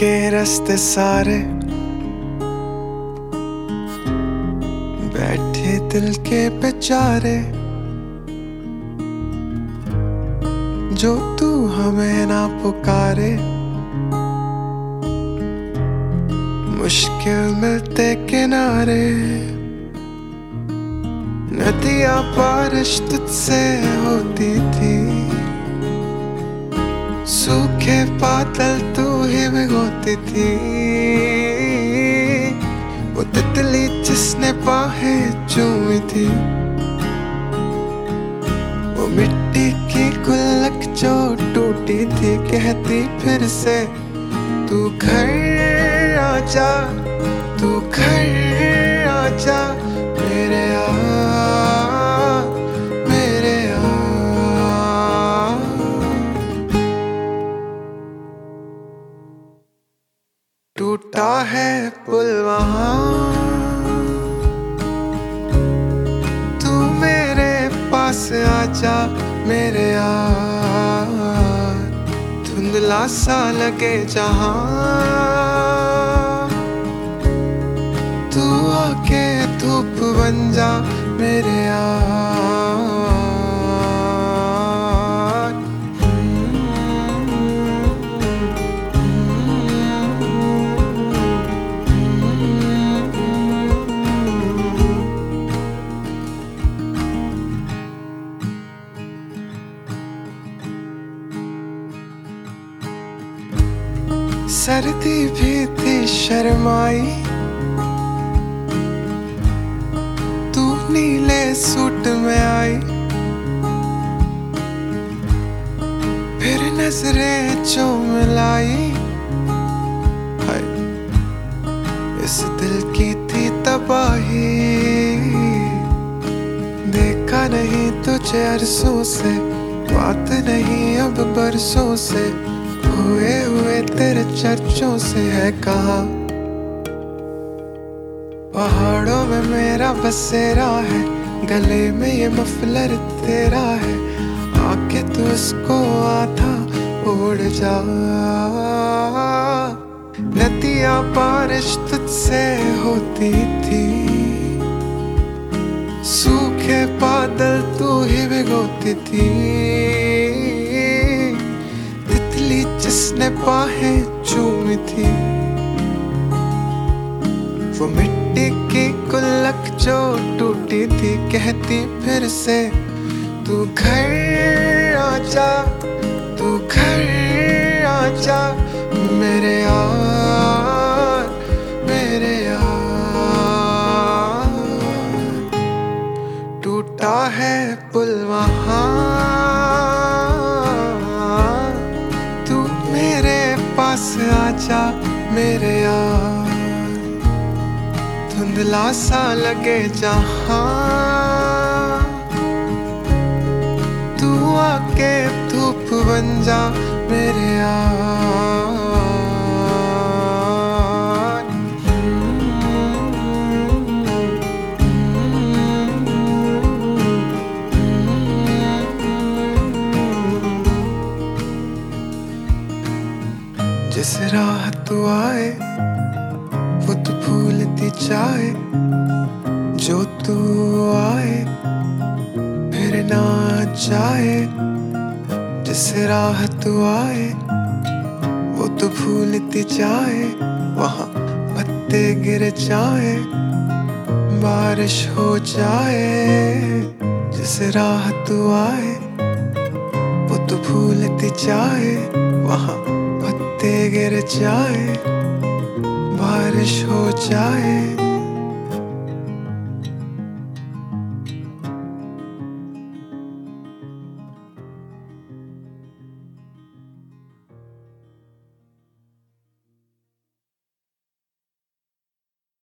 के रास्ते सारे बैठे दिल के बेचारे, जो तू हमें ना पुकारे। मुश्किल मिलते किनारे, नदियाँ बारिश तुझसे होती थी, सूखे बादल तू ही भिगोती थी। वो तितली जिसने बाहें चूमी थी, वो मिट्टी की गुल्लक जो टूटी थी, कहती फिर से तू घर आजा, तू घर आजा मेरे मेरे टूटा है पुल वहाँ, तू मेरे पास आजा मेरे यार। धुंधला सा लगे जहाँ, तू आके धूप बन जा मेरे यार। सर्दी भी थी शर्माई, तू नीले सूट में आई, फिर नजरें जो मिलाई। हाय इस दिल की थी तबाही, देखा नहीं तुझे अरसों से, बात नहीं अब बरसों से, हुए तेरे चर्चों से है कहा। पहाड़ों में मेरा बसेरा है, गले में ये मफलर तेरा है, आके तू इसको आधा उड़ जा। नदियाँ बारिश तुझसे होती थी, सूखे बादल तू ही भिगोती थी। जिसने बाहें चूमी थी, वो मिट्टी की गुल्लक जो टूटी थी, कहती फिर से तू घर आजा, तू घर आजा मेरे यार मेरे यार। टूटा है पुल वहाँ, आजा मेरे यार। धुंधला सा लगे जहाँ, तू आके धूप बन जा मेरे यार। जिस राह तू आए वो तो भूलती जाए, जो तू आए फिर ना जाए। जिस राह तू आए वो तो भूलती जाए, वहाँ पत्ते गिर जाए, बारिश हो जाए। जिस राह तू आए वो तो भूलती जाए, वहाँ पत्ते गिर जाए, बारिश हो जाए।